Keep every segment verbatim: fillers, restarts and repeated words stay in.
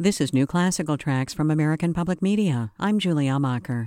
This is New Classical Tracks from American Public Media. I'm Julie Amacher.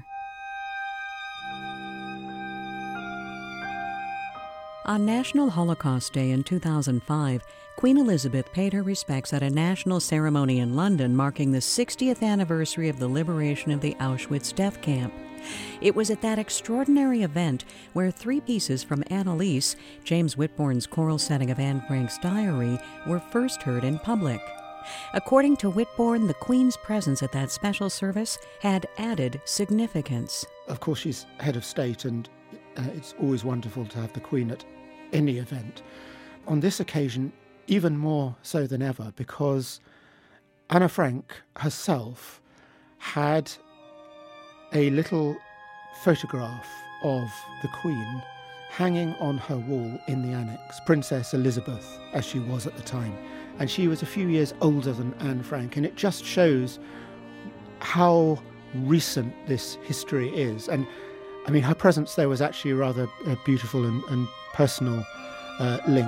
On National Holocaust Day in two thousand five, Queen Elizabeth paid her respects at a national ceremony in London marking the sixtieth anniversary of the liberation of the Auschwitz death camp. It was at that extraordinary event where three pieces from Annalise, James Whitbourne's choral setting of Anne Frank's diary, were first heard in public. According to Whitbourne, the Queen's presence at that special service had added significance. Of course, she's head of state, and uh, it's always wonderful to have the Queen at any event. On this occasion, even more so than ever, because Anna Frank herself had a little photograph of the Queen hanging on her wall in the annex, Princess Elizabeth, as she was at the time. And she was a few years older than Anne Frank, and it just shows how recent this history is. And, I mean, her presence there was actually a rather uh, beautiful and, and personal uh, link.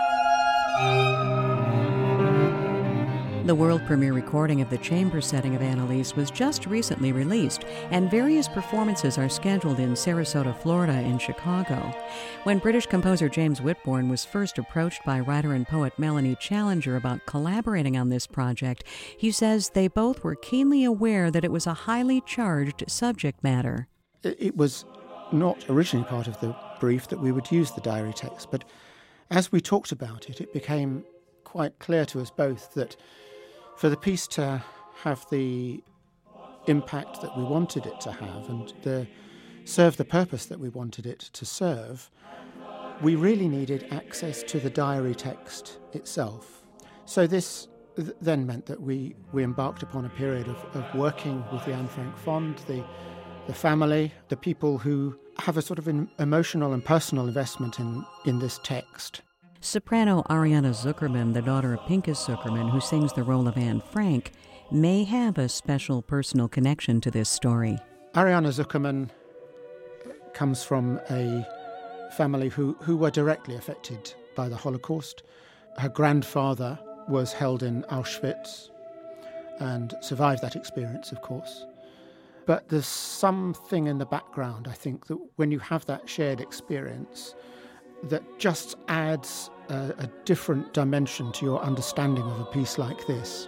The world premiere recording of the chamber setting of Annalise was just recently released, and various performances are scheduled in Sarasota, Florida, and Chicago. When British composer James Whitbourne was first approached by writer and poet Melanie Challenger about collaborating on this project, he says they both were keenly aware that it was a highly charged subject matter. It was not originally part of the brief that we would use the diary text, but as we talked about it, it became quite clear to us both that for the piece to have the impact that we wanted it to have and the, serve the purpose that we wanted it to serve, we really needed access to the diary text itself. So this th- then meant that we, we embarked upon a period of, of working with the Anne Frank Fond, the, the family, the people who have a sort of an emotional and personal investment in, in this text. Soprano Ariana Zuckerman, the daughter of Pinchas Zuckerman, who sings the role of Anne Frank, may have a special personal connection to this story. Ariana Zuckerman comes from a family who, who were directly affected by the Holocaust. Her grandfather was held in Auschwitz and survived that experience, of course. But there's something in the background, I think, that when you have that shared experience, that just adds a, a different dimension to your understanding of a piece like this.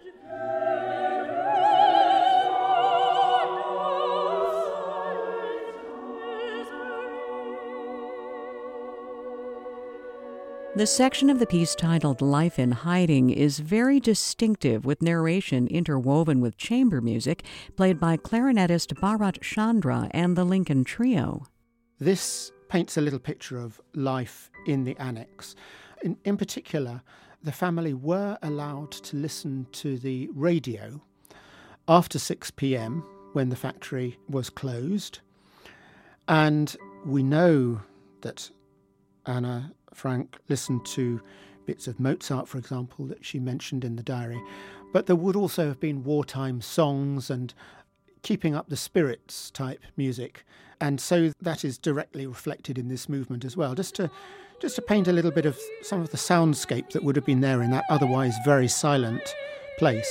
The section of the piece titled Life in Hiding is very distinctive, with narration interwoven with chamber music played by clarinetist Bharat Chandra and the Lincoln Trio. This paints a little picture of life in the annex. In, in particular, the family were allowed to listen to the radio after six p.m. when the factory was closed. And we know that Anna Frank listened to bits of Mozart, for example, that she mentioned in the diary. But there would also have been wartime songs and keeping up the spirits type music. And so that is directly reflected in this movement as well, just to just to paint a little bit of some of the soundscape that would have been there in that otherwise very silent place.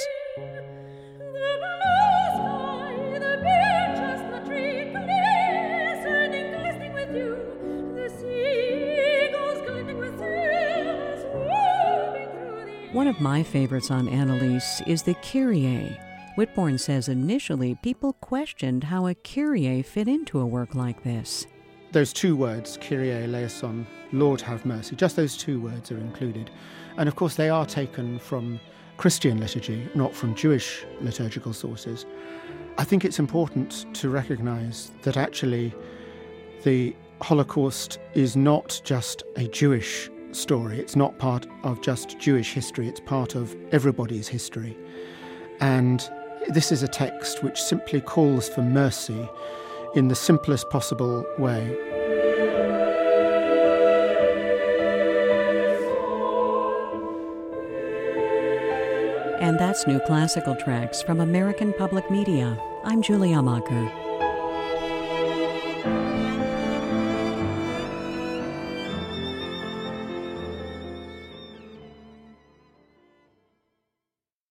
One of my favorites on Annalise is the Kyrie. Whitbourne says initially people questioned how a Kyrie fit into a work like this. Those two words, Kyrie eleison, Lord have mercy, just those two words are included. And of course they are taken from Christian liturgy, not from Jewish liturgical sources. I think it's important to recognise that actually the Holocaust is not just a Jewish story. It's not part of just Jewish history. It's part of everybody's history. And this is a text which simply calls for mercy in the simplest possible way. And that's New Classical Tracks from American Public Media. I'm Julie Amacher.